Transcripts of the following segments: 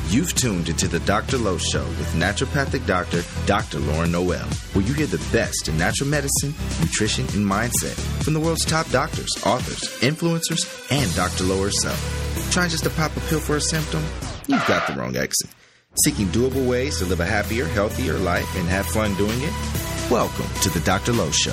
You've tuned into the Dr. Lowe Show with naturopathic doctor, Dr. Lauren Noel, where you hear the best in natural medicine, nutrition, and mindset from the world's top doctors, authors, influencers, and Dr. Lowe herself. Trying just to pop a pill for a symptom? You've got the wrong exit. Seeking doable ways to live a happier, healthier life and have fun doing it? Welcome to the Dr. Lowe Show.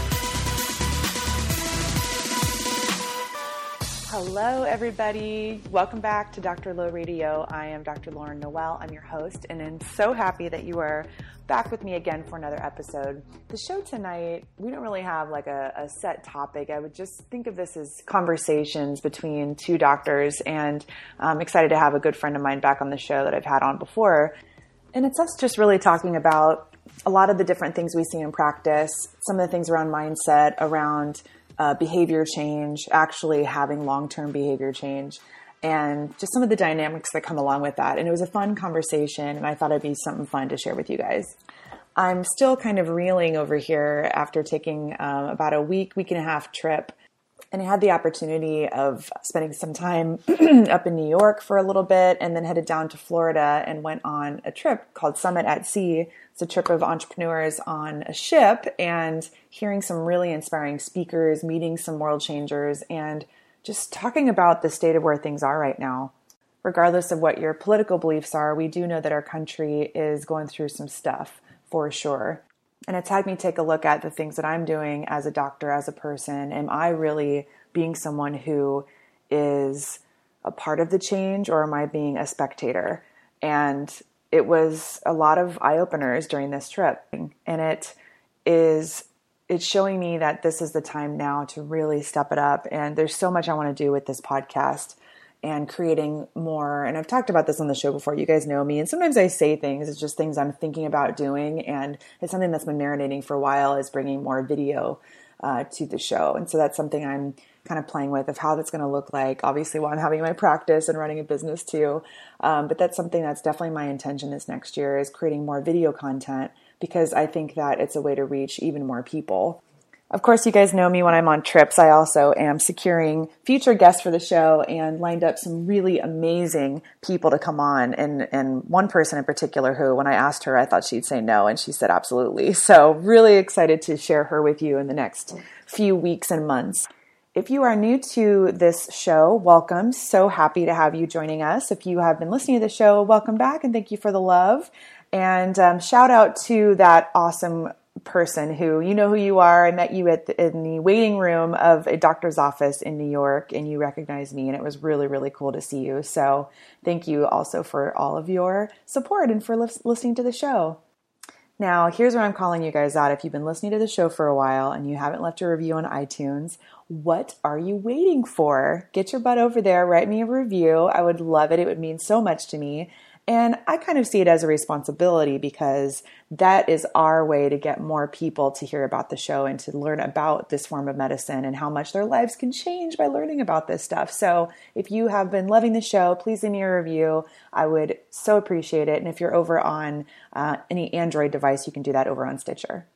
Hello, everybody. Welcome back to Dr. Lowe Radio. I am Dr. Lauren Noel. I'm your host, and I'm so happy that you are back with me again for another episode. The show tonight, we don't really have like a set topic. I would just think of this as conversations between two doctors, and I'm excited to have a good friend of mine back on the show that I've had on before. And it's us just really talking about a lot of the different things we see in practice, some of the things around mindset, around behavior change, actually having long-term behavior change, and just some of the dynamics that come along with that. And it was a fun conversation, and I thought it'd be something fun to share with you guys. I'm still kind of reeling over here after taking about a week and a half trip. And I had the opportunity of spending some time up in New York for a little bit, and then headed down to Florida and went on a trip called Summit at Sea. It's a trip of entrepreneurs on a ship, and hearing some really inspiring speakers, meeting some world changers, and just talking about the state of where things are right now. Regardless of what your political beliefs are, we do know that our country is going through some stuff for sure. And it's had me take a look at the things that I'm doing as a doctor, as a person. Am I really being someone who is a part of the change, or am I being a spectator? And it was a lot of eye-openers during this trip. And it's showing me that this is the time now to really step it up. And there's so much I want to do with this podcast and creating more. And I've talked about this on the show before. You guys know me. And sometimes I say things, it's just things I'm thinking about doing. And it's something that's been marinating for a while, is bringing more video to the show. And so that's something I'm kind of playing with, of how that's going to look like, obviously while I'm having my practice and running a business too. But that's something that's definitely my intention this next year, is creating more video content, because I think that it's a way to reach even more people. Of course, you guys know me when I'm on trips. I also am securing future guests for the show and lined up some really amazing people to come on. And one person in particular who, when I asked her, I thought she'd say no, and she said absolutely. So really excited to share her with you in the next few weeks and months. If you are new to this show, welcome. So happy to have you joining us. If you have been listening to the show, welcome back, and thank you for the love. And shout out to that awesome person who, you know who you are. I met you in the waiting room of a doctor's office in New York, and you recognized me, and it was really, really cool to see you. So thank you also for all of your support and for listening to the show. Now, here's where I'm calling you guys out. If you've been listening to the show for a while and you haven't left a review on iTunes, what are you waiting for? Get your butt over there, write me a review. I would love it. It would mean so much to me. And I kind of see it as a responsibility, because that is our way to get more people to hear about the show and to learn about this form of medicine and how much their lives can change by learning about this stuff. So if you have been loving the show, please leave me a review. I would so appreciate it. And if you're over on any Android device, you can do that over on Stitcher.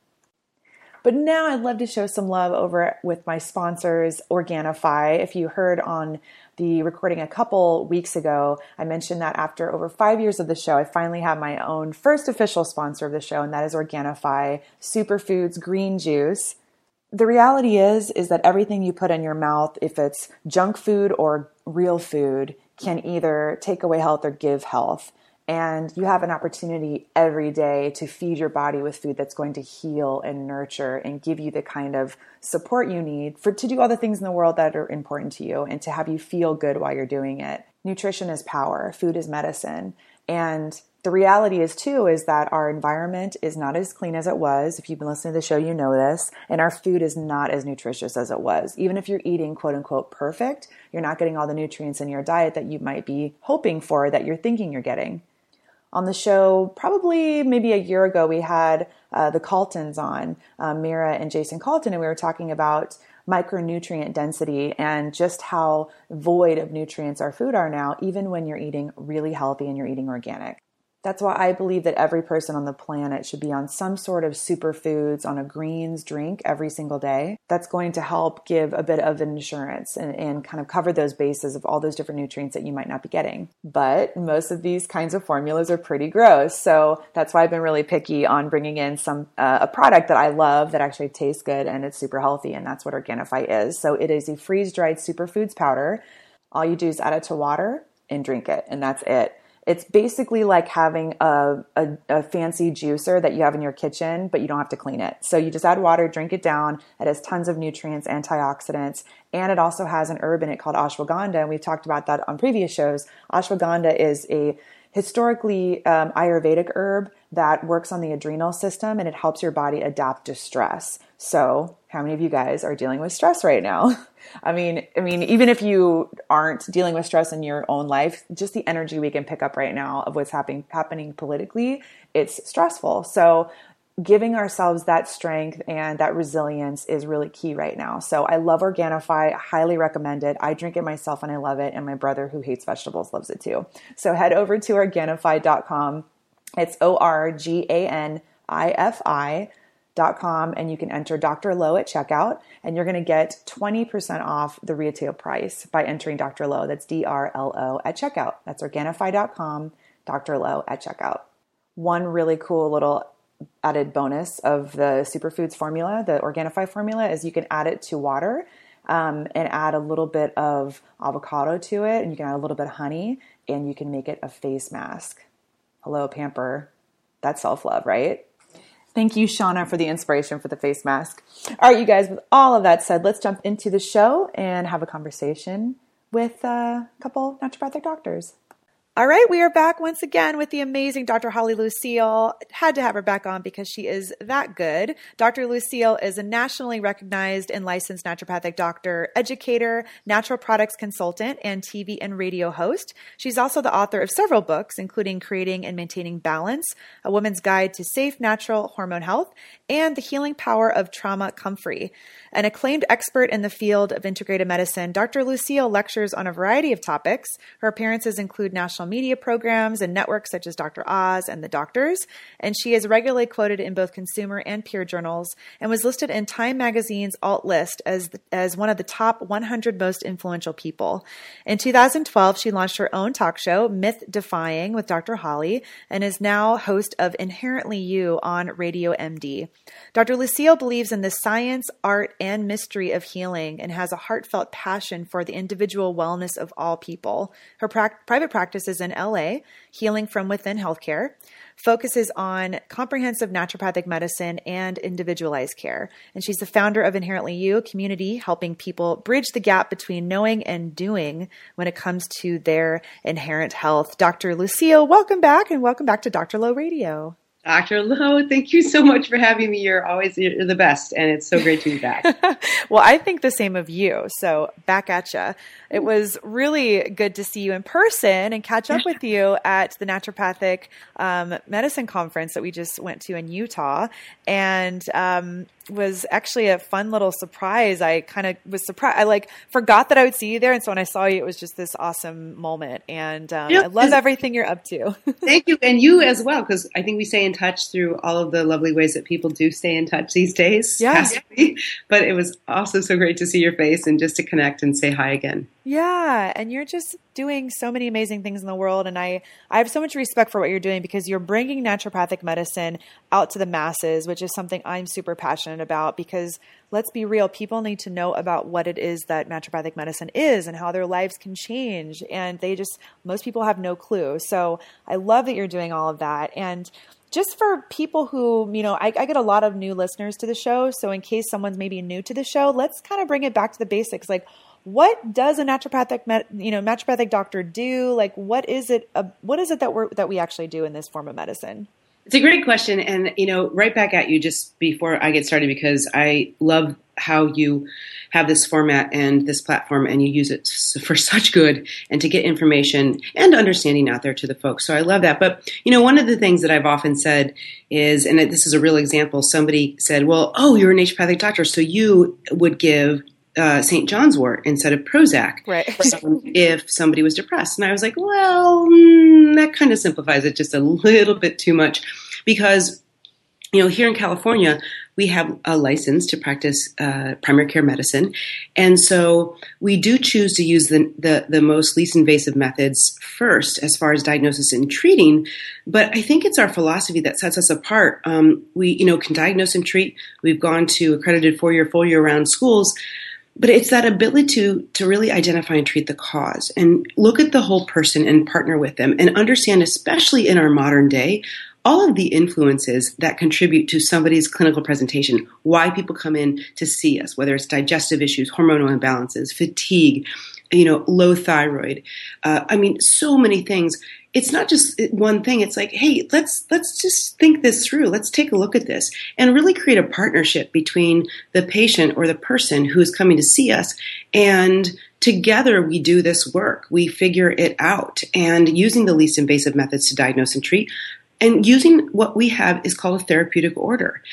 But now I'd love to show some love over with my sponsors, Organifi. If you heard on the recording a couple weeks ago, I mentioned that after over 5 years of the show, I finally have my own first official sponsor of the show, and that is Organifi Superfoods Green Juice. The reality is that everything you put in your mouth, if it's junk food or real food, can either take away health or give health. And you have an opportunity every day to feed your body with food that's going to heal and nurture and give you the kind of support you need to do all the things in the world that are important to you, and to have you feel good while you're doing it. Nutrition is power. Food is medicine. And the reality is that our environment is not as clean as it was. If you've been listening to the show, you know this. And our food is not as nutritious as it was. Even if you're eating quote unquote perfect, you're not getting all the nutrients in your diet that you might be hoping for, that you're thinking you're getting. On the show, probably maybe a year ago, we had the Caltons on, Mira and Jason Calton, and we were talking about micronutrient density and just how void of nutrients our food are now, even when you're eating really healthy and you're eating organic. That's why I believe that every person on the planet should be on some sort of superfoods, on a greens drink every single day. That's going to help give a bit of insurance and kind of cover those bases of all those different nutrients that you might not be getting. But most of these kinds of formulas are pretty gross. So that's why I've been really picky on bringing in a product that I love that actually tastes good and it's super healthy. And that's what Organifi is. So it is a freeze-dried superfoods powder. All you do is add it to water and drink it. And that's it. It's basically like having a fancy juicer that you have in your kitchen, but you don't have to clean it. So you just add water, drink it down. It has tons of nutrients, antioxidants, and it also has an herb in it called ashwagandha. And we've talked about that on previous shows. Ashwagandha is a historically Ayurvedic herb that works on the adrenal system, and it helps your body adapt to stress. So how many of you guys are dealing with stress right now? I mean, even if you aren't dealing with stress in your own life, just the energy we can pick up right now of what's happening politically, it's stressful. So giving ourselves that strength and that resilience is really key right now. So I love Organifi, highly recommend it. I drink it myself and I love it. And my brother, who hates vegetables, loves it too. So head over to Organifi.com. It's Organifi.com, and you can enter Dr. Low at checkout, and you're going to get 20% off the retail price by entering Dr. Low. That's DRLO at checkout. That's Organifi.com, Dr. Low at checkout. One really cool little added bonus of the superfoods formula, the Organifi formula, is you can add it to water and add a little bit of avocado to it, and you can add a little bit of honey, and you can make it a face mask. Hello, Pamper. That's self-love, right? Thank you, Shauna, for the inspiration for the face mask. All right, you guys, with all of that said, let's jump into the show and have a conversation with a couple naturopathic doctors. All right, we are back once again with the amazing Dr. Holly Lucille. Had to have her back on because she is that good. Dr. Lucille is a nationally recognized and licensed naturopathic doctor, educator, natural products consultant, and TV and radio host. She's also the author of several books, including Creating and Maintaining Balance, A Woman's Guide to Safe Natural Hormone Health, and The Healing Power of Trauma Comfrey. An acclaimed expert in the field of integrative medicine, Dr. Lucille lectures on a variety of topics. Her appearances include national media programs and networks such as Dr. Oz and The Doctors, and she is regularly quoted in both consumer and peer journals and was listed in Time Magazine's Alt List as one of the top 100 most influential people. In 2012, she launched her own talk show, Myth Defying with Dr. Holly, and is now host of Inherently You on Radio MD. Dr. Lucille believes in the science, art, and mystery of healing and has a heartfelt passion for the individual wellness of all people. Her private practice is in LA, Healing from Within Healthcare, focuses on comprehensive naturopathic medicine and individualized care. And she's the founder of Inherently You, a community helping people bridge the gap between knowing and doing when it comes to their inherent health. Dr. Lucille, welcome back, and welcome back to Dr. Low Radio. Dr. Low, thank you so much for having me. You're the best, and it's so great to be back. Well, I think the same of you. So back at you. It was really good to see you in person and catch up with you at the naturopathic medicine conference that we just went to in Utah, and was actually a fun little surprise. I kind of was surprised. I forgot that I would see you there, and so when I saw you, it was just this awesome moment. And I love everything you're up to. Thank you, and you as well, because I think we stay in touch through all of the lovely ways that people do stay in touch these days. Yeah. But it was also so great to see your face and just to connect and say hi again. Yeah. And you're just doing so many amazing things in the world. And I have so much respect for what you're doing because you're bringing naturopathic medicine out to the masses, which is something I'm super passionate about because let's be real, people need to know about what it is that naturopathic medicine is and how their lives can change. And most people have no clue. So I love that you're doing all of that. And just for people who, I get a lot of new listeners to the show. So in case someone's maybe new to the show, let's kind of bring it back to the basics. Like, what does a naturopathic doctor do? Like, what is it that we actually do in this form of medicine? It's a great question. And, right back at you just before I get started, because I love how you have this format and this platform and you use it for such good and to get information and understanding out there to the folks. So I love that. But, one of the things that I've often said is, and this is a real example, somebody said, well, oh, you're a naturopathic doctor, so you would give St. John's wort instead of Prozac if somebody was depressed. And I was like, well, that kind of simplifies it just a little bit too much, because here in California, we have a license to practice primary care medicine. And so we do choose to use the most least invasive methods first as far as diagnosis and treating. But I think it's our philosophy that sets us apart. We can diagnose and treat. We've gone to accredited 4-year, full year-round schools. But it's that ability to really identify and treat the cause and look at the whole person and partner with them and understand, especially in our modern day, all of the influences that contribute to somebody's clinical presentation, why people come in to see us, whether it's digestive issues, hormonal imbalances, fatigue, low thyroid. So many things. It's not just one thing. It's like, hey, let's just think this through. Let's take a look at this and really create a partnership between the patient or the person who is coming to see us, and together we do this work. We figure it out, and using the least invasive methods to diagnose and treat. And using what we have is called a therapeutic order.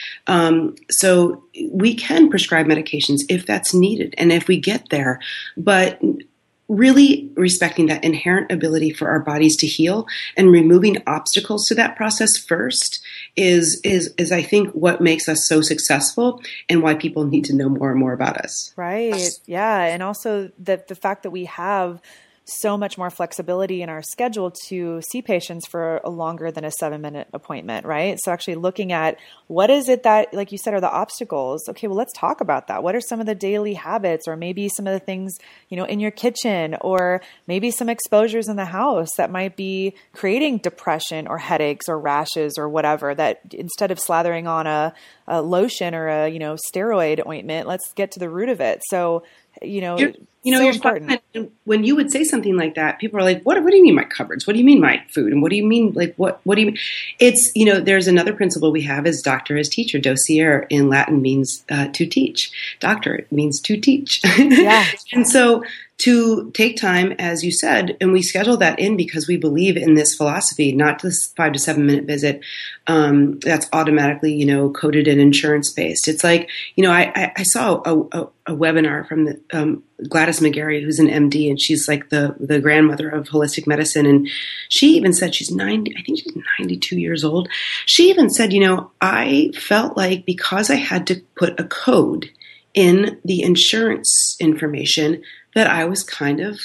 So we can prescribe medications if that's needed and if we get there, but really respecting that inherent ability for our bodies to heal and removing obstacles to that process first is I think what makes us so successful and why people need to know more and more about us. Right. Yeah. And also the fact that we have so much more flexibility in our schedule to see patients for a longer than a 7-minute appointment, right? So actually looking at what is it that, like you said, are the obstacles? Okay, well, let's talk about that. What are some of the daily habits, or maybe some of the things, in your kitchen, or maybe some exposures in the house that might be creating depression or headaches or rashes or whatever, that instead of slathering on a lotion or a, steroid ointment, let's get to the root of it. So, you're important. When you would say something like that, people are like, what do you mean my cupboards? What do you mean my food? And what do you mean, what do you mean? It's, there's another principle we have is doctor as teacher. Docere in Latin means to teach. Doctor means to teach. Yeah. And so to take time, as you said, and we schedule that in because we believe in this philosophy, not this 5 to 7 minute visit that's automatically, coded and insurance based. It's like, I saw a webinar from the, Gladys McGarry, who's an MD, and she's like the grandmother of holistic medicine. And she even said she's 90, I think she's 92 years old. She even said, I felt like because I had to put a code in the insurance information that I was kind of,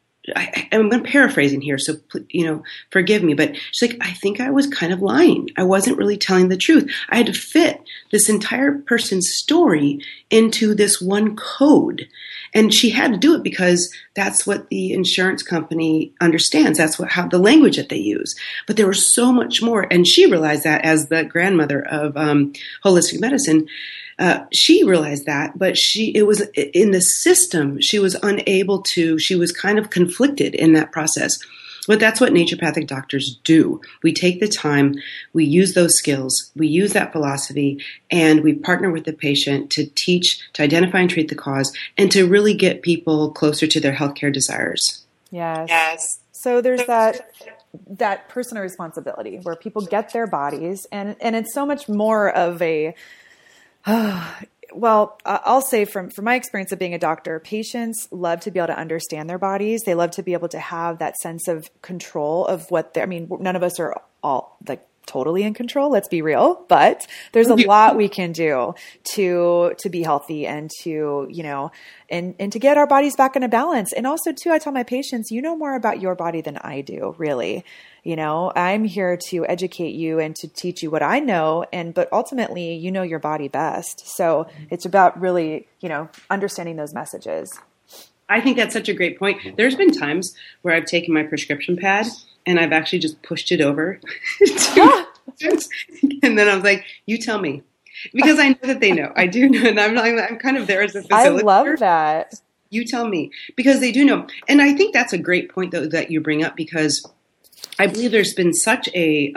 I'm paraphrasing here, so, forgive me, but she's like, I think I was kind of lying. I wasn't really telling the truth. I had to fit this entire person's story into this one code. And she had to do it because that's what the insurance company understands. That's how the language that they use. But there was so much more. And she realized that as the grandmother of holistic medicine. She realized that, but it was in the system. She was unable to, she was kind of conflicted in that process. But that's what naturopathic doctors do. We take the time, we use those skills, we use that philosophy, and we partner with the patient to teach, to identify and treat the cause, and to really get people closer to their healthcare desires. Yes. So there's that personal responsibility where people get their bodies, and it's so much more of a, well, I'll say from my experience of being a doctor, patients love to be able to understand their bodies. They love to be able to have that sense of control of what none of us are all like totally in control. Let's be real, but there's a lot we can do to be healthy and to, and to get our bodies back into balance. And also too, I tell my patients, you know more about your body than I do, really. I'm here to educate you and to teach you what I know. But ultimately, you know your body best. So it's about really, understanding those messages. I think that's such a great point. There's been times where I've taken my prescription pad and I've actually just pushed it over and then I was like, you tell me. Because I know that they know. I do know. And I'm kind of there as a facilitator. I love that. You tell me. Because they do know. And I think that's a great point, though, that you bring up, because I believe there's been such a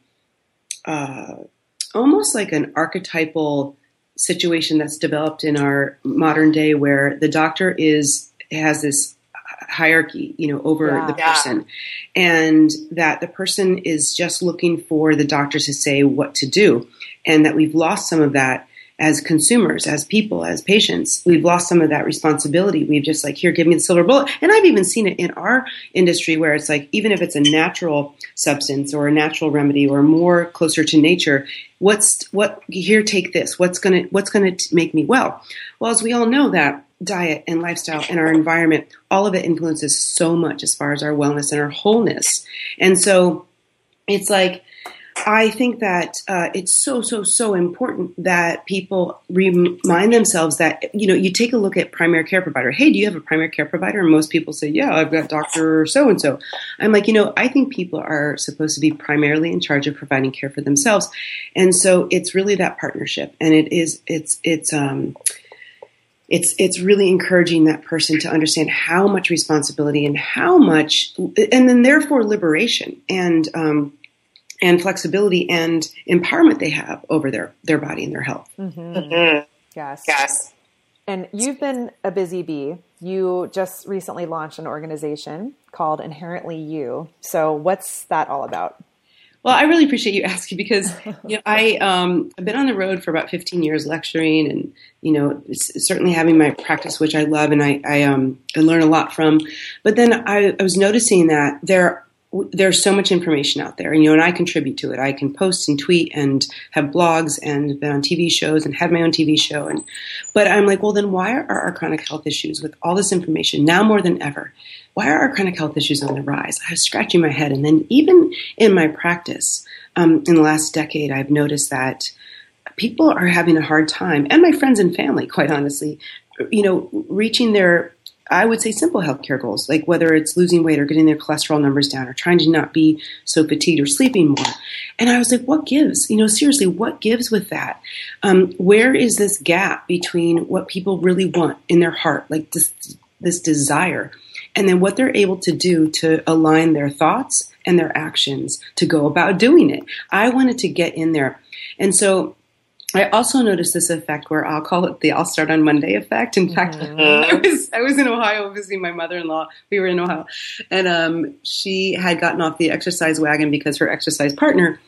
almost like an archetypal situation that's developed in our modern day where the doctor has this hierarchy, over the person, and that the person is just looking for the doctor to say what to do, and that we've lost some of that. as consumers, as people, as patients, we've lost some of that responsibility. We've just like, here, give me the silver bullet. And I've even seen it in our industry where it's like, even if it's a natural substance or a natural remedy or more closer to nature, here, take this. What's going to make me well? Well, as we all know, that diet and lifestyle and our environment, all of it influences so much as far as our wellness and our wholeness. And so it's like, I think that it's so important that people remind themselves that, you take a look at primary care provider. Hey, do you have a primary care provider? And most people say, yeah, I've got Dr. So-and-so. I'm like, I think people are supposed to be primarily in charge of providing care for themselves. And so it's really that partnership. And it's really encouraging that person to understand how much responsibility and then therefore liberation and flexibility and empowerment they have over their body and their health. Mm-hmm. Mm-hmm. Yes. And you've been a busy bee. You just recently launched an organization called Inherently You. So what's that all about? Well, I really appreciate you asking because I've been on the road for about 15 years lecturing and, certainly having my practice, which I love and I learn a lot from. But then I was noticing that there's so much information out there, and I contribute to it. I can post and tweet and have blogs and been on TV shows and had my own TV show. But I'm like, well, then why are our chronic health issues with all this information now more than ever? Why are our chronic health issues on the rise? I was scratching my head. And then even in my practice, in the last decade, I've noticed that people are having a hard time, and my friends and family, quite honestly, reaching their, I would say, simple healthcare goals, like whether it's losing weight or getting their cholesterol numbers down or trying to not be so fatigued or sleeping more. And I was like, what gives? Seriously, what gives with that? Where is this gap between what people really want in their heart, like this desire, and then what they're able to do to align their thoughts and their actions to go about doing it? I wanted to get in there. And so I also noticed this effect where I'll call it the I'll start on Monday effect. In fact, I was in Ohio visiting my mother-in-law. We were in Ohio. And she had gotten off the exercise wagon because her exercise partner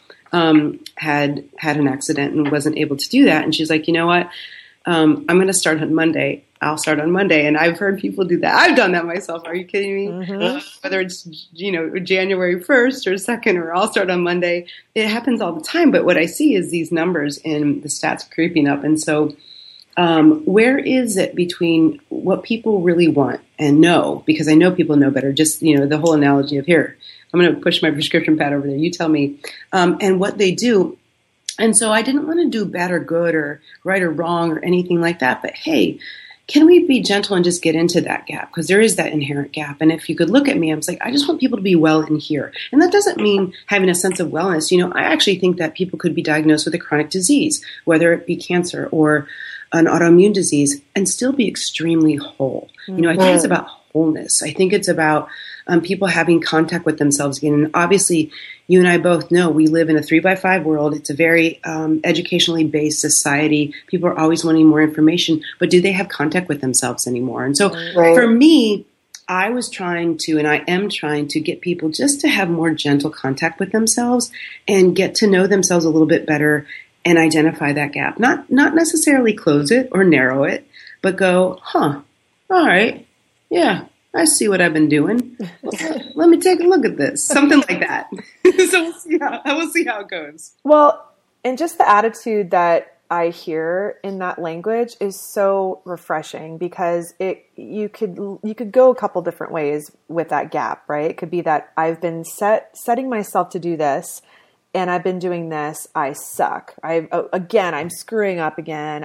had an accident and wasn't able to do that. And she's like, you know what? I'm going to start on Monday. I'll start on Monday. And I've heard people do that. I've done that myself. Are you kidding me? Mm-hmm. Whether it's, January 1st or 2nd, or I'll start on Monday. It happens all the time. But what I see is these numbers in the stats creeping up. And so where is it between what people really want and know? Because I know people know better. Just, the whole analogy of here, I'm going to push my prescription pad over there. You tell me. And what they do. And so I didn't want to do bad or good or right or wrong or anything like that. But hey, can we be gentle and just get into that gap? Because there is that inherent gap. And if you could look at me, I was like, I just want people to be well in here. And that doesn't mean having a sense of wellness. I actually think that people could be diagnosed with a chronic disease, whether it be cancer or an autoimmune disease, and still be extremely whole. Mm-hmm. I think it's about wholeness. I think it's about people having contact with themselves again. And obviously, you and I both know we live in a 3x5 world. It's a very educationally based society. People are always wanting more information, but do they have contact with themselves anymore? And so for me, I was trying to, and I am trying to get people just to have more gentle contact with themselves and get to know themselves a little bit better and identify that gap. Not necessarily close it or narrow it, but go, all right, yeah, I see what I've been doing. Let me take a look at this. Something like that. So we'll see how it goes. Well, and just the attitude that I hear in that language is so refreshing because you could go a couple different ways with that gap, right? It could be that I've been setting myself to do this and I've been doing this. I suck. I'm screwing up again.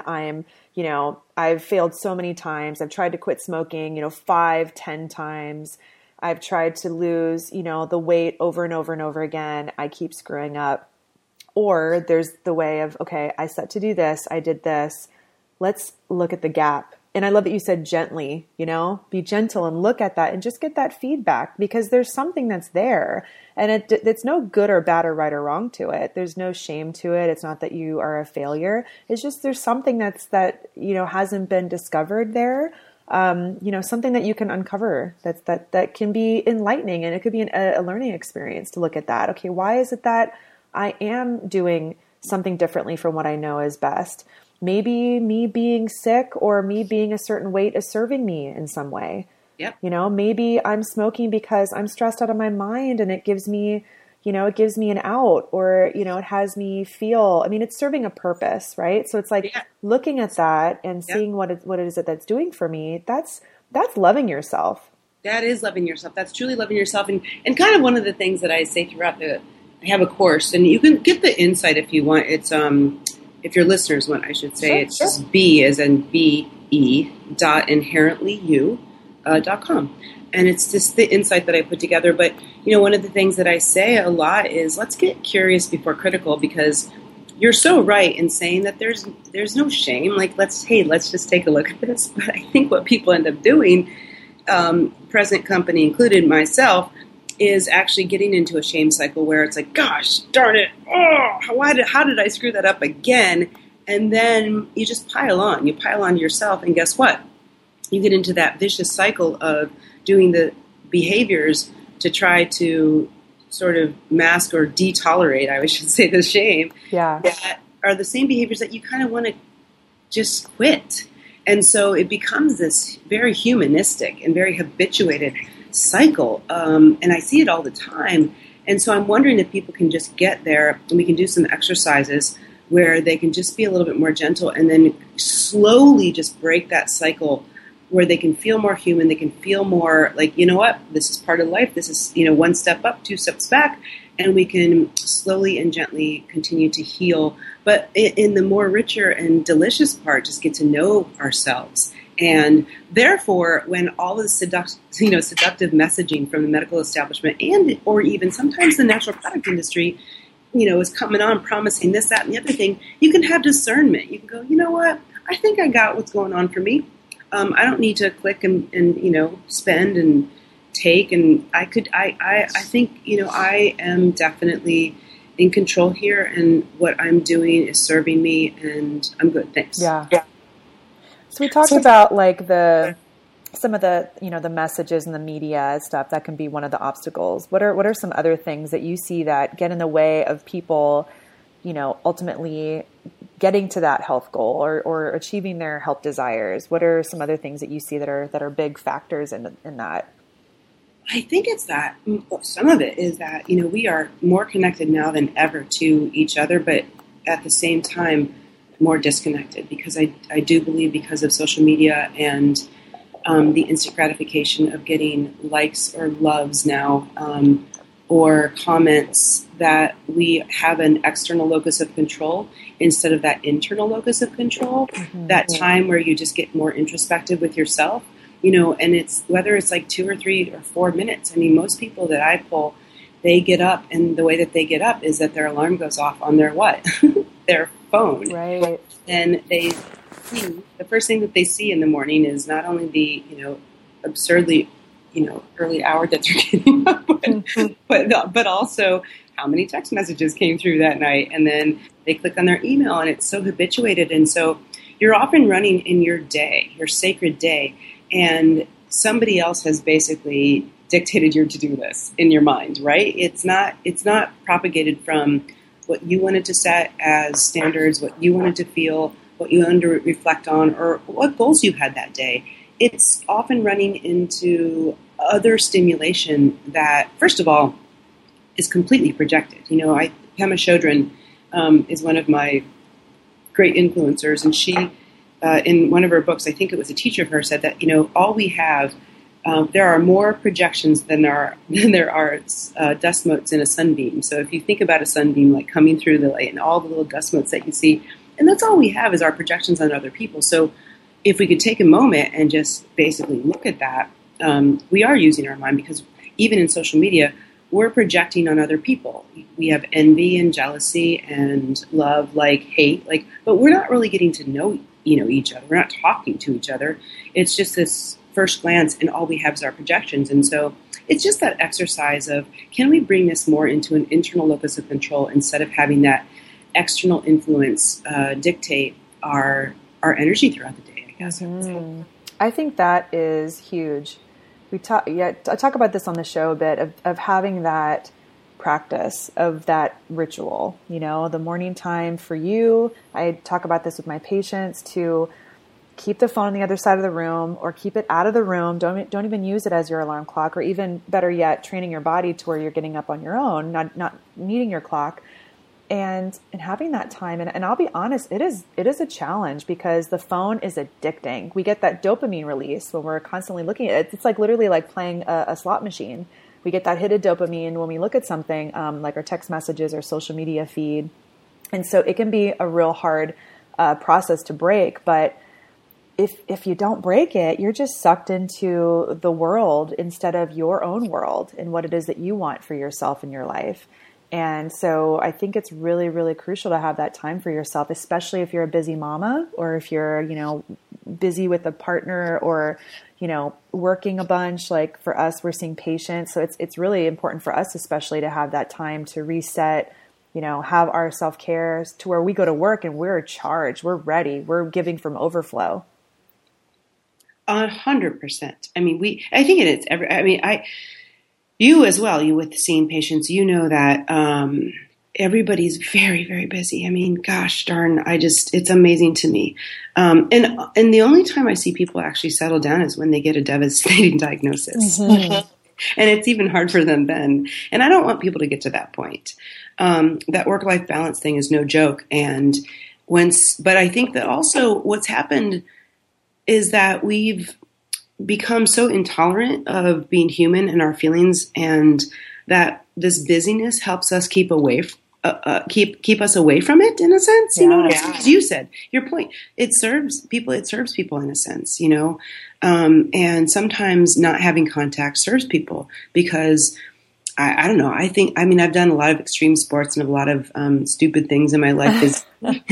I've failed so many times. I've tried to quit smoking, 5-10 times. I've tried to lose, the weight over and over and over again. I keep screwing up. Or there's the way of, okay, I set to do this. I did this. Let's look at the gap. And I love that you said gently, be gentle and look at that and just get that feedback because there's something that's there and it's no good or bad or right or wrong to it. There's no shame to it. It's not that you are a failure. It's just, there's something that hasn't been discovered there. Something that you can uncover that can be enlightening and it could be a learning experience to look at that. Okay. Why is it that I am doing something differently from what I know is best? maybe me being sick or me being a certain weight is serving me in some way. Yep. Maybe I'm smoking because I'm stressed out of my mind and it gives me, it gives me an out, or, it has me feel, it's serving a purpose, right? So it's like looking at that and seeing what it is that's doing for me. That's loving yourself. That is loving yourself. That's truly loving yourself. And kind of one of the things that I say throughout I have a course, and you can get the insight if you want. It's, if your listeners want, I should say, it's just B as in BE.inherentlyu.com. And it's just the insight that I put together. But, one of the things that I say a lot is let's get curious before critical, because you're so right in saying that there's no shame. Like, let's just take a look at this. But I think what people end up doing, present company included, myself, is actually getting into a shame cycle where it's like, gosh, darn it. Oh, how did I screw that up again? And then you just pile on. You pile on yourself. And guess what? You get into that vicious cycle of doing the behaviors to try to sort of mask or de-tolerate, I should say, the shame. Yeah. That are the same behaviors that you kind of want to just quit. And so it becomes this very humanistic and very habituated cycle. And I see it all the time. And so I'm wondering if people can just get there and we can do some exercises where they can just be a little bit more gentle and then slowly just break that cycle where they can feel more human. They can feel more like, you know what, this is part of life. This is, one step up, two steps back, and we can slowly and gently continue to heal. But in the more richer and delicious part, just get to know ourselves. And therefore, when all of the seductive messaging from the medical establishment or even sometimes the natural product industry, is coming on promising this, that, and the other thing, you can have discernment. You can go, you know what, I think I got what's going on for me. I don't need to click and spend and take. And I think, I am definitely in control here, and what I'm doing is serving me, and I'm good. Thanks. Yeah. So we talked about like some of the, the messages and the media and stuff that can be one of the obstacles. What are some other things that you see that get in the way of people, ultimately getting to that health goal or achieving their health desires? What are some other things that you see that are big factors in that? I think it's that some of it is that, we are more connected now than ever to each other, but at the same time, more disconnected, because I do believe because of social media and the instant gratification of getting likes or loves now, or comments, that we have an external locus of control instead of that internal locus of control, that time where you just get more introspective with yourself, and it's whether it's like 2 or 3 or 4 minutes. I mean, most people that I pull, they get up, and the way that they get up is that their alarm goes off on their what? Their phone. Right. And they see, the first thing that they see in the morning is not only the, absurdly, early hour that they're getting up, but also how many text messages came through that night. And then they click on their email, and it's so habituated. And so you're often running in your day, your sacred day, and somebody else has basically dictated your to-do list in your mind, right? It's not propagated from what you wanted to set as standards, what you wanted to feel, what you wanted to reflect on, or what goals you had that day. It's often running into other stimulation that, first of all, is completely projected. Pema Chodron is one of my great influencers, and she, in one of her books, I think it was a teacher of hers, said that, all we have, there are more projections than there are dust motes in a sunbeam. So if you think about a sunbeam like coming through the light and all the little dust motes that you see, and that's all we have is our projections on other people. So if we could take a moment and just basically look at that, we are using our mind, because even in social media, we're projecting on other people. We have envy and jealousy and love, like hate, but we're not really getting to know each other. We're not talking to each other. It's just this first glance, and all we have is our projections. And so it's just that exercise of, can we bring this more into an internal locus of control instead of having that external influence dictate our energy throughout the day, I guess. Mm-hmm. I think that is huge. I talk about this on the show a bit of having that practice of that ritual. You know, the morning time for you, I talk about this with my patients, to keep the phone on the other side of the room, or keep it out of the room. Don't even use it as your alarm clock, or even better yet, training your body to where you're getting up on your own, not needing your clock, and having that time. And I'll be honest, it is a challenge, because the phone is addicting. We get that dopamine release when we're constantly looking at it. It's like literally like playing a slot machine. We get that hit of dopamine when we look at something, like our text messages or social media feed. And so it can be a real hard process to break, but if you don't break it, you're just sucked into the world instead of your own world and what it is that you want for yourself in your life. And so I think it's really, really crucial to have that time for yourself, especially if you're a busy mama, or if you're, you know, busy with a partner, or, you know, working a bunch. Like for us, we're seeing patients. So it's really important for us, especially, to have that time to reset, you know, have our self-care to where we go to work and we're charged, we're ready, we're giving from overflow. 100%. I mean, I think it is you as well, you with seeing patients, you know that, everybody's very, very busy. I mean, gosh darn, it's amazing to me. And the only time I see people actually settle down is when they get a devastating diagnosis. Mm-hmm. And it's even hard for them then. And I don't want people to get to that point. That work-life balance thing is no joke. But I think that also what's happened is that we've become so intolerant of being human and our feelings, and that this busyness helps us keep keep us away from it, in a sense. You know, as you said, your point, it serves people in a sense, you know, and sometimes not having contact serves people, because I don't know. I've done a lot of extreme sports and a lot of stupid things in my life.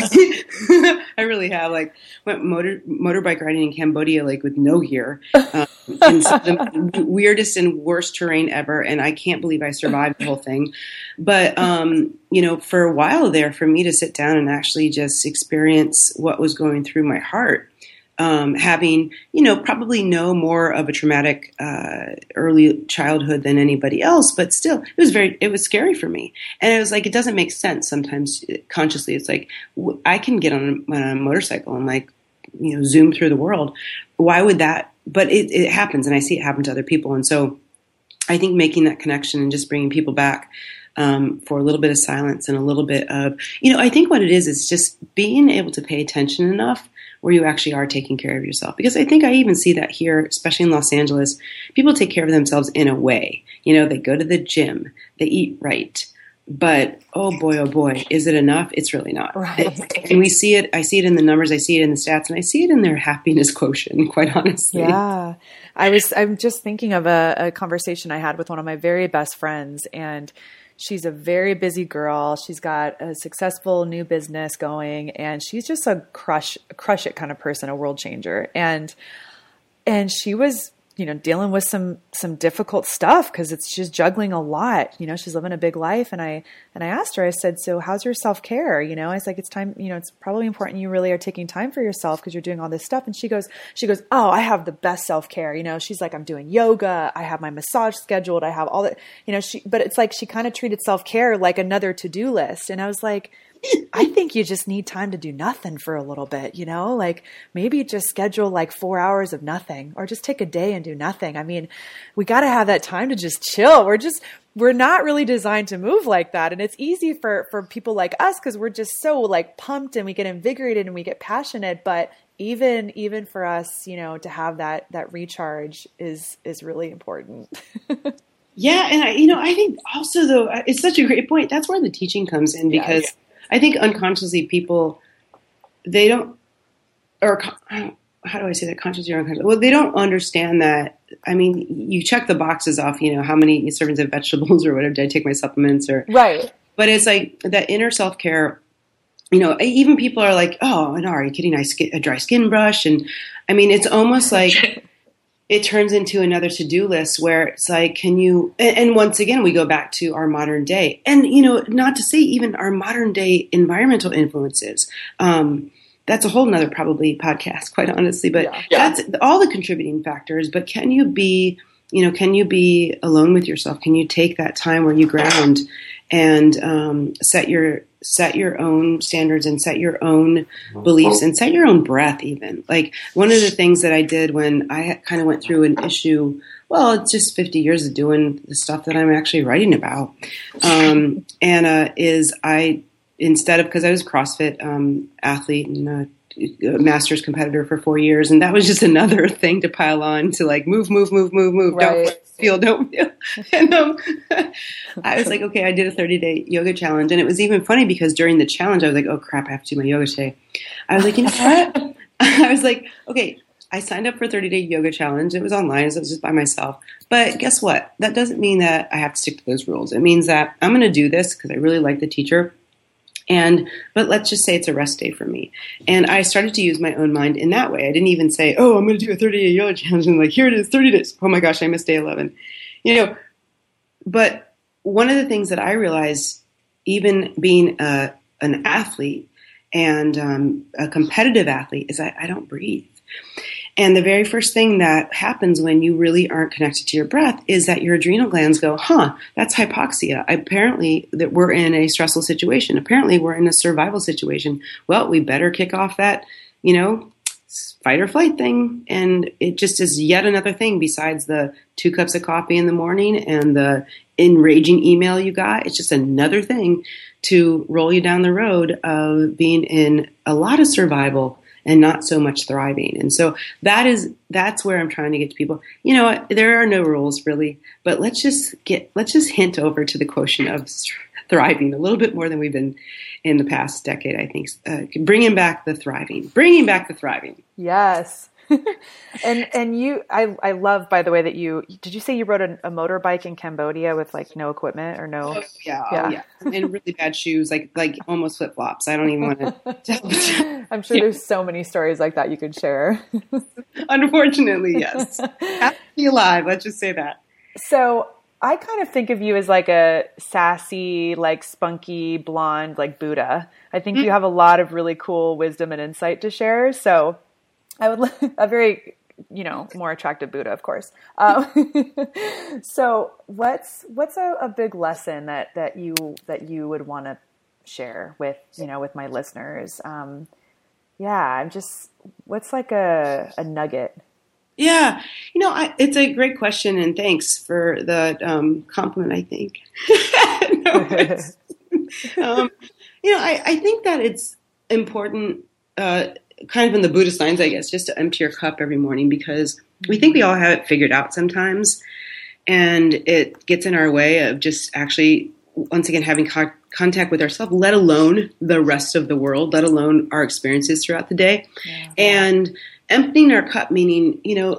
I really have. Like, went motorbike riding in Cambodia, like with no gear, in some of the weirdest and worst terrain ever. And I can't believe I survived the whole thing. But you know, for a while there, for me to sit down and actually just experience what was going through my heart. Having, you know, probably no more of a traumatic early childhood than anybody else, but still, it was scary for me. And it was like, it doesn't make sense sometimes consciously. It's like, I can get on a motorcycle and, like, you know, zoom through the world. Why would that? But it happens, and I see it happen to other people. And so I think making that connection and just bringing people back for a little bit of silence and a little bit of, you know, I think what it is just being able to pay attention enough where you actually are taking care of yourself. Because I think I even see that here, especially in Los Angeles, people take care of themselves in a way. You know, they go to the gym, they eat right. But, oh boy, is it enough? It's really not. Right. And I see it in the numbers, I see it in the stats, and I see it in their happiness quotient, quite honestly. Yeah. I'm just thinking of a conversation I had with one of my very best friends, and she's a very busy girl. She's got a successful new business going, and she's just a crush it kind of person, a world changer. And she was, you know, dealing with some difficult stuff, because it's just juggling a lot. You know, she's living a big life. And I asked her, I said, so how's your self-care? You know, I was like, it's time, you know, it's probably important you really are taking time for yourself, because you're doing all this stuff. And she goes, oh, I have the best self-care. You know, she's like, I'm doing yoga. I have my massage scheduled. I have all that, you know, but it's like, she kind of treated self-care like another to-do list. And I was like, I think you just need time to do nothing for a little bit, you know, like maybe just schedule like 4 hours of nothing, or just take a day and do nothing. I mean, we got to have that time to just chill. We're not really designed to move like that. And it's easy for people like us, because we're just so like pumped and we get invigorated and we get passionate. But even for us, you know, to have that recharge is really important. Yeah. And I think also, though, it's such a great point. That's where the teaching comes in, because I think unconsciously people, they don't, or how do I say that, consciously or unconsciously? Well, they don't understand that. I mean, you check the boxes off, you know, how many servings of vegetables or whatever, did I take my supplements or, right. But it's like that inner self-care, you know, even people are like, oh, no, are you kidding? A dry skin brush. And I mean, it's almost like it turns into another to-do list where it's like, can you, and once again, we go back to our modern day, and, you know, not to say even our modern day environmental influences. That's a whole nother probably podcast, quite honestly, but that's all the contributing factors. But can you be can you be alone with yourself? Can you take that time where you ground and set your own standards and set your own beliefs and set your own breath even? Like one of the things that I did when I kind of went through an issue, well, it's just 50 years of doing the stuff that I'm actually writing about. Is I, instead of, because I was a CrossFit athlete and a master's competitor for 4 years, and that was just another thing to pile on to like move, Right. don't feel. And I was like, okay, I did a 30-day yoga challenge, and it was even funny because during the challenge, I was like, oh crap, I have to do my yoga today. I was like, you know what? I was like, okay, I signed up for a 30-day yoga challenge. It was online, so it was just by myself. But guess what? That doesn't mean that I have to stick to those rules. It means that I'm going to do this because I really like the teacher. But let's just say it's a rest day for me. And I started to use my own mind in that way. I didn't even say, oh, I'm going to do a 30-day yoga challenge. And like, here it is, 30 days. Oh my gosh, I missed day 11. But one of the things that I realized, even being an athlete and a competitive athlete, is I don't breathe. And the very first thing that happens when you really aren't connected to your breath is that your adrenal glands go, that's hypoxia. Apparently that we're in a stressful situation. Apparently we're in a survival situation. Well, we better kick off that, fight or flight thing. And it just is yet another thing besides the 2 cups of coffee in the morning and the enraging email you got. It's just another thing to roll you down the road of being in a lot of survival and not so much thriving. And so that's where I'm trying to get to people. There are no rules really, but let's just hint over to the quotient of thriving a little bit more than we've been in the past decade, I think. Bringing back the thriving. Yes. And I love, by the way, that did you say you rode a motorbike in Cambodia with like no equipment or no? Oh, yeah. And really bad shoes, like almost flip flops. I don't even want to tell. I'm sure there's so many stories like that you could share. Unfortunately, yes. Have to be alive. Let's just say that. So I kind of think of you as like a sassy, like spunky blonde, like Buddha. I think you have a lot of really cool wisdom and insight to share. So I would a very, more attractive Buddha, of course. So what's a big lesson that you would want to share with my listeners? What's like a nugget? Yeah. It's a great question, and thanks for the compliment, I think. I think that it's important, kind of in the Buddhist lines, I guess, just to empty your cup every morning, because we think we all have it figured out sometimes, and it gets in our way of just actually, once again, having contact with ourselves, let alone the rest of the world, let alone our experiences throughout the day. Yeah. And emptying our cup, meaning,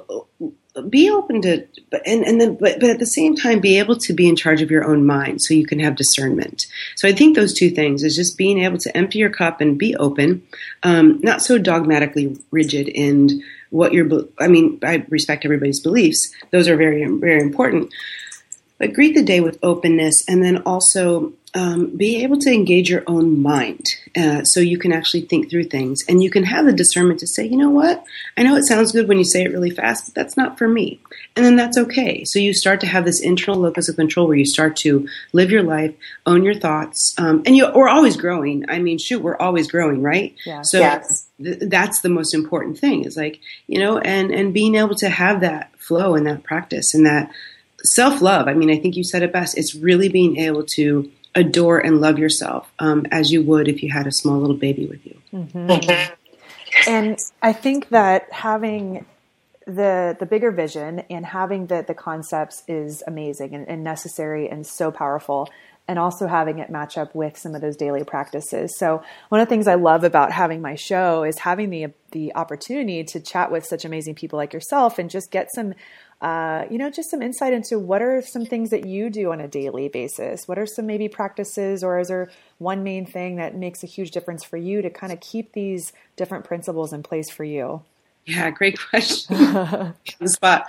be open to, but at the same time, be able to be in charge of your own mind so you can have discernment. So I think those two things is just being able to empty your cup and be open, not so dogmatically rigid in what I respect everybody's beliefs. Those are very, very important. But greet the day with openness, and then also be able to engage your own mind so you can actually think through things. And you can have the discernment to say, you know what? I know it sounds good when you say it really fast, but that's not for me. And then that's okay. So you start to have this internal locus of control where you start to live your life, own your thoughts. And we're always growing. I mean, we're always growing, right? Yeah. So yes. That's the most important thing is like, and being able to have that flow and that practice and that self-love. I mean, I think you said it best. It's really being able to adore and love yourself as you would if you had a small little baby with you. Mm-hmm. And I think that having the bigger vision and having the concepts is amazing and necessary and so powerful, and also having it match up with some of those daily practices. So one of the things I love about having my show is having the opportunity to chat with such amazing people like yourself and just get some just some insight into what are some things that you do on a daily basis. What are some maybe practices, or is there one main thing that makes a huge difference for you to kind of keep these different principles in place for you? Yeah, great question. On the spot.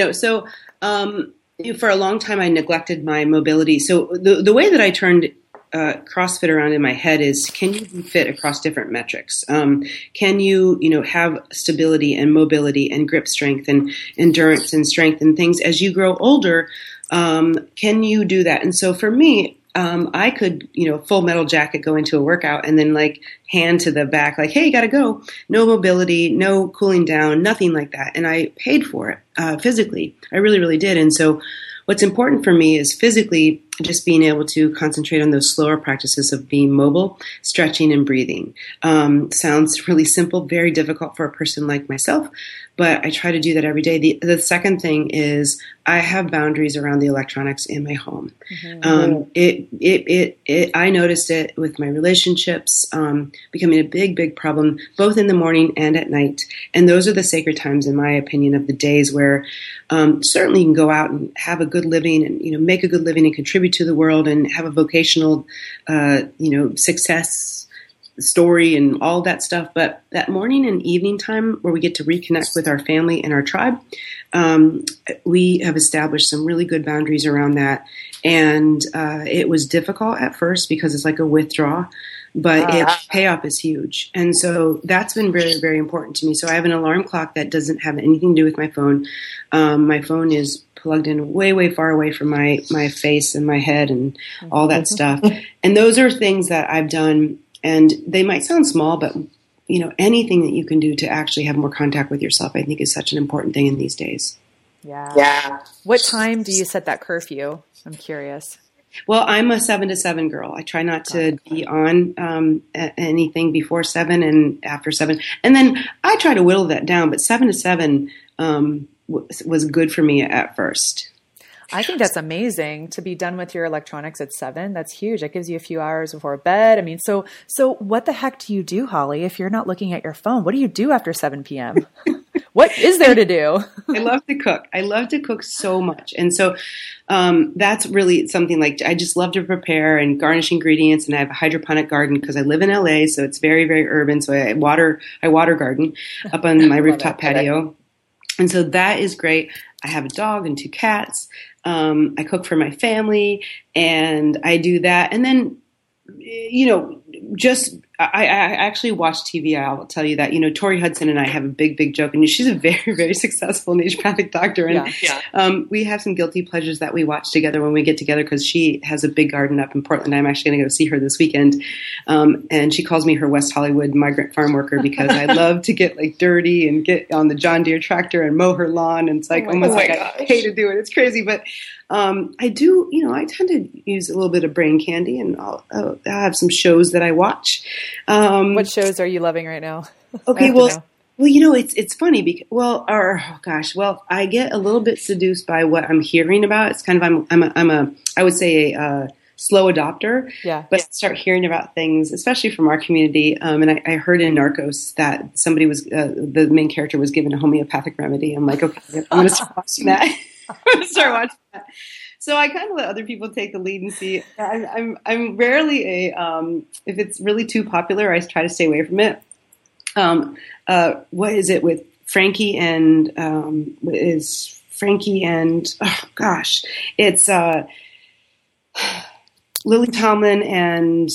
For a long time I neglected my mobility. So the way that I turned CrossFit around in my head is, can you be fit across different metrics? Can you, have stability and mobility and grip strength and endurance and strength and things as you grow older? Can you do that? And so for me, I could, Full Metal Jacket, go into a workout and then like hand to the back, like, hey, you got to go. No mobility, no cooling down, nothing like that. And I paid for it physically. I really, really did. And so what's important for me is physically just being able to concentrate on those slower practices of being mobile, stretching, and breathing. Sounds really simple, very difficult for a person like myself, but I try to do that every day. The second thing is I have boundaries around the electronics in my home. I noticed it with my relationships becoming a big, big problem, both in the morning and at night. And those are the sacred times, in my opinion, of the days where certainly you can go out and have a good living and, make a good living and contribute to the world and have a vocational, success story and all that stuff. But that morning and evening time where we get to reconnect with our family and our tribe, we have established some really good boundaries around that. And it was difficult at first because it's like a withdrawal, but its payoff is huge. And so that's been very, very important to me. So I have an alarm clock that doesn't have anything to do with my phone. My phone is plugged in way, way far away from my face and my head and all that stuff. And those are things that I've done, and they might sound small, but anything that you can do to actually have more contact with yourself, I think, is such an important thing in these days. Yeah. What time do you set that curfew? I'm curious. Well, I'm a 7 to 7 girl. I try not to be on anything before 7 and after 7. And then I try to whittle that down, but 7 to 7 was good for me at first. I think that's amazing to be done with your electronics at 7. That's huge. That gives you a few hours before bed. I mean, so what the heck do you do, Holly, if you're not looking at your phone? What do you do after 7 p.m.? What is there to do? I love to cook. I love to cook so much. And so that's really something like I just love to prepare and garnish ingredients. And I have a hydroponic garden because I live in LA, so it's very, very urban. So I water garden up on my rooftop patio. And so that is great. I have a dog and 2 cats. I cook for my family and I do that. And then, I actually watch TV. I'll tell you that, Tori Hudson and I have a big, big joke, and she's a very, very successful naturopathic doctor. And we have some guilty pleasures that we watch together when we get together because she has a big garden up in Portland. I'm actually going to go see her this weekend. And she calls me her West Hollywood migrant farm worker because I love to get like dirty and get on the John Deere tractor and mow her lawn. And it's like almost like I hate to do it. It's crazy. But I do, I tend to use a little bit of brain candy, and I'll have some shows that I watch. What shows are you loving right now? Okay, it's funny because, I get a little bit seduced by what I'm hearing about. It's kind of, I would say a slow adopter. Yeah. But I start hearing about things, especially from our community. And I heard in Narcos that somebody the main character was given a homeopathic remedy. I'm like, okay, I'm going to start watching that. So I kind of let other people take the lead and see. I'm rarely if it's really too popular, I try to stay away from it. What is it with Frankie and it's Lily Tomlin and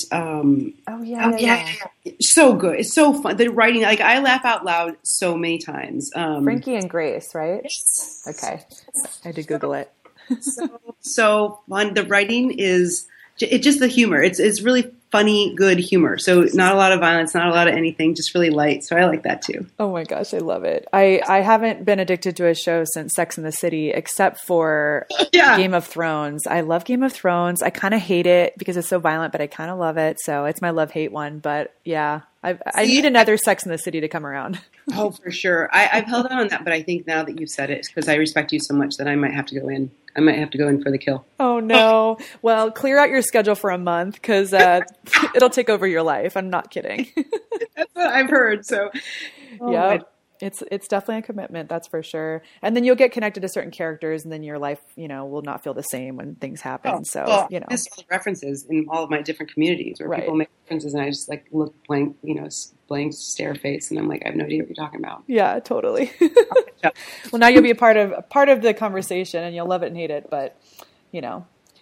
so good. It's so fun. The writing, like I laugh out loud so many times. Frankie and Grace, right? Okay, I had to Google it. So fun. The writing is just the humor. It's really funny, good humor. So not a lot of violence, not a lot of anything, just really light. So I like that too. Oh my gosh, I love it. I haven't been addicted to a show since Sex and the City, except for Game of Thrones. I love Game of Thrones. I kind of hate it because it's so violent, but I kind of love it. So it's my love-hate one. But yeah, I need another Sex and the City to come around. Oh, for sure. I've held on that, but I think now that you've said it, because I respect you so much that I might have to go in. I might have to go in for the kill. Oh, no. Well, clear out your schedule for a month because it'll take over your life. I'm not kidding. That's what I've heard. So, yeah, it's definitely a commitment. That's for sure. And then you'll get connected to certain characters, and then your life, will not feel the same when things happen. There's references in all of my different communities where people make references, and I just like look blank, blank stare face, and I'm like, I have no idea what you're talking about. Yeah, totally. Well, now you'll be a part of the conversation, and you'll love it and hate it, but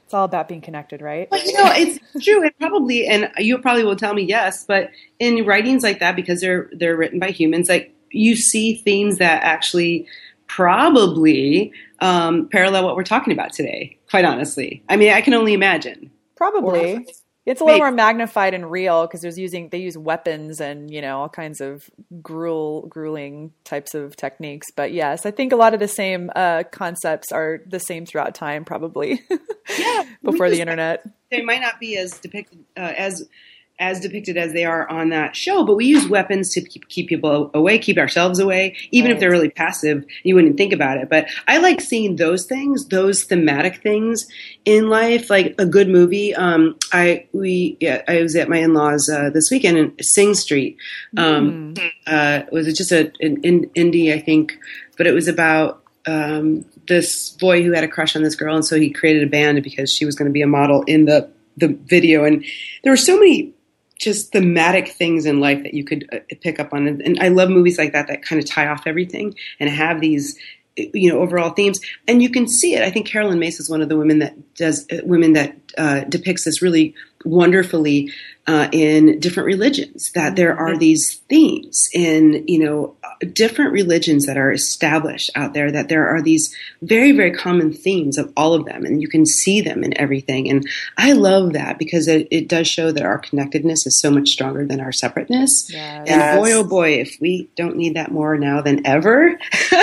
It's all about being connected, right? But, it's true. And you probably will tell me yes, but in writings like that, because they're written by humans, like you see themes that actually probably parallel what we're talking about today, quite honestly. I mean, I can only imagine. Probably. It's a little more magnified and real because they use weapons and, all kinds of grueling types of techniques. But yes, I think a lot of the same concepts are the same throughout time, probably. Yeah. Before the internet. They might not be as depicted as depicted as they are on that show, but we use weapons to keep people away, keep ourselves away, even if they're really passive, you wouldn't think about it. But I like seeing those things, those thematic things in life, like a good movie. I was at my in-laws this weekend in Sing Street. It was just an indie, I think, but it was about this boy who had a crush on this girl, and so he created a band because she was going to be a model in the video. And there were so many just thematic things in life that you could pick up on. And I love movies like that kind of tie off everything and have these, overall themes. And you can see it. I think Carolyn Mace is one of the women that depicts this really wonderfully in different religions, that there are these themes in, different religions that are established out there, that there are these very, very common themes of all of them, and you can see them in everything. And I love that because it does show that our connectedness is so much stronger than our separateness. Yes. And boy, oh boy, if we don't need that more now than ever,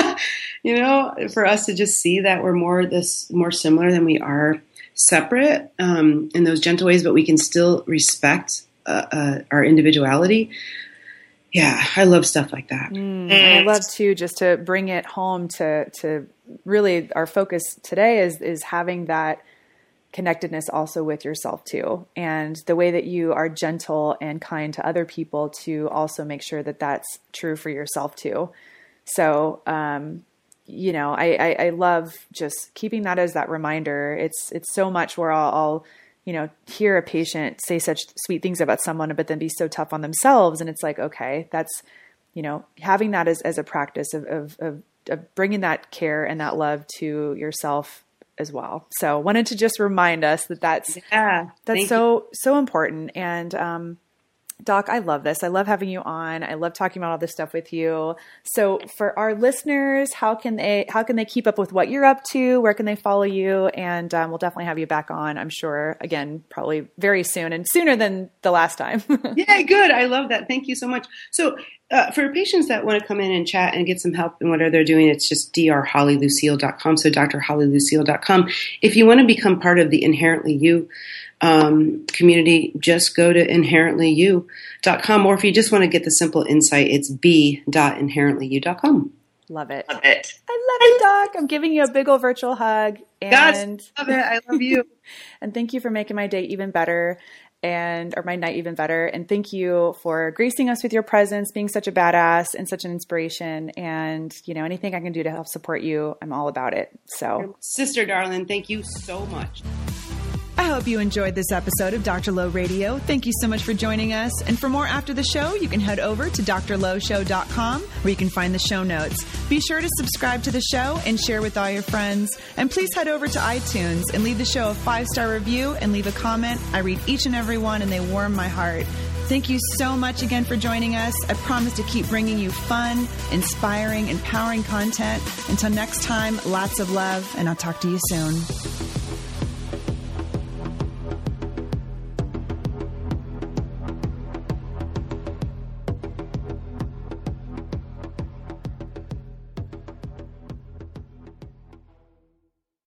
for us to just see that we're more similar than we are separate in those gentle ways, but we can still respect our individuality. Yeah, I love stuff like that. And I love too, just to bring it home to really our focus today is having that connectedness also with yourself too. And the way that you are gentle and kind to other people to also make sure that that's true for yourself too. So, I love just keeping that as that reminder. It's so much where I'll hear a patient say such sweet things about someone, but then be so tough on themselves. And it's like, okay, that's, having that as a practice of bringing that care and that love to yourself as well. So wanted to just remind us that's so important. And, Doc, I love this. I love having you on. I love talking about all this stuff with you. So for our listeners, how can they keep up with what you're up to? Where can they follow you? And we'll definitely have you back on, I'm sure, again, probably very soon and sooner than the last time. Yeah, good. I love that. Thank you so much. So for patients that want to come in and chat and get some help in whatever they're doing, it's just drhollylucille.com. So drhollylucille.com. If you want to become part of the Inherently You community, just go to inherentlyu.com, or if you just want to get the simple insight, it's b.inherentlyu.com. Love it. I love it, Doc. I'm giving you a big old virtual hug. And love it. I love you. And thank you for making my day even better or my night even better. And thank you for gracing us with your presence, being such a badass and such an inspiration. And, anything I can do to help support you, I'm all about it. So, sister, darling, thank you so much. I hope you enjoyed this episode of Dr. Low Radio. Thank you so much for joining us. And for more after the show, you can head over to drlowshow.com where you can find the show notes. Be sure to subscribe to the show and share with all your friends. And please head over to iTunes and leave the show a 5-star review and leave a comment. I read each and every one and they warm my heart. Thank you so much again for joining us. I promise to keep bringing you fun, inspiring, empowering content. Until next time, lots of love, and I'll talk to you soon.